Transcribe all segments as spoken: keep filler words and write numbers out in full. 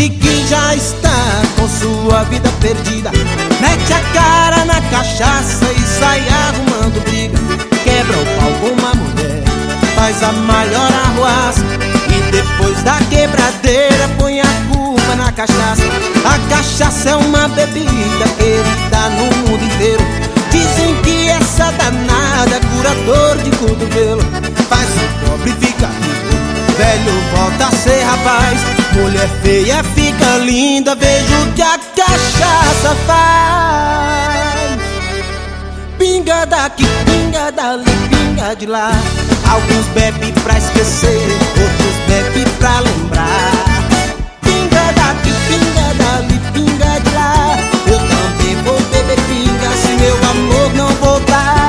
gente que já está com sua vida perdida, mete a cara na cachaça e sai arrumando briga. Quebra o pau com uma mulher, faz a maior arruaça, e depois da quebradeira põe a culpa na cachaça. A cachaça é uma bebida querida no mundo inteiro. Dizem que essa danada cura dor de cotovelo, faz o pobre ficar rico, velho volta a ser rapaz, mulher feia fica linda, veja o que a cachaça faz. Pinga daqui, pinga dali, pinga de lá. Alguns bebem pra esquecer, outros bebem pra lembrar. Pinga daqui, pinga dali, pinga de lá. Eu também vou beber pinga se meu amor não voltar.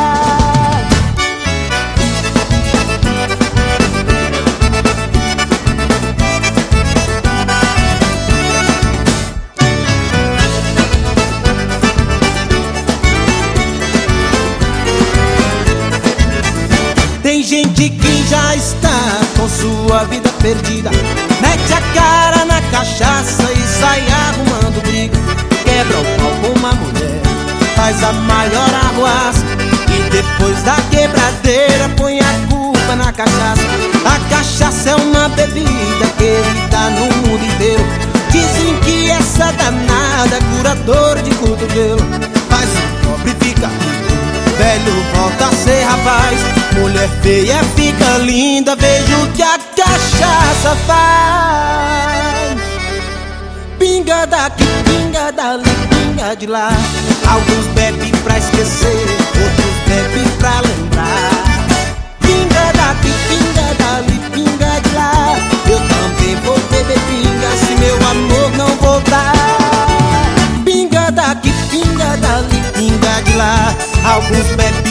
Tem gente que já está com sua vida perdida, mete a cara na cachaça e sai arrumando briga. Quebra o pau com uma mulher, faz a maior arruaça, e depois da quebradeira põe a culpa na cachaça. A cachaça é uma bebida querida no mundo inteiro. Dizem que essa danada cura dor de cotovelo, faz o pobre ficar rico, velho volta a ser rapaz, mulher feia fica linda, veja o que a cachaça faz. Pinga daqui, pinga dali, pinga de lá. Alguns bebem pra esquecer, outros bebem pra lembrar. Pinga daqui, pinga dali, pinga de lá. Eu também vou beber pinga se meu amor não voltar. Pinga daqui, pinga dali, pinga de lá. Alguns bebem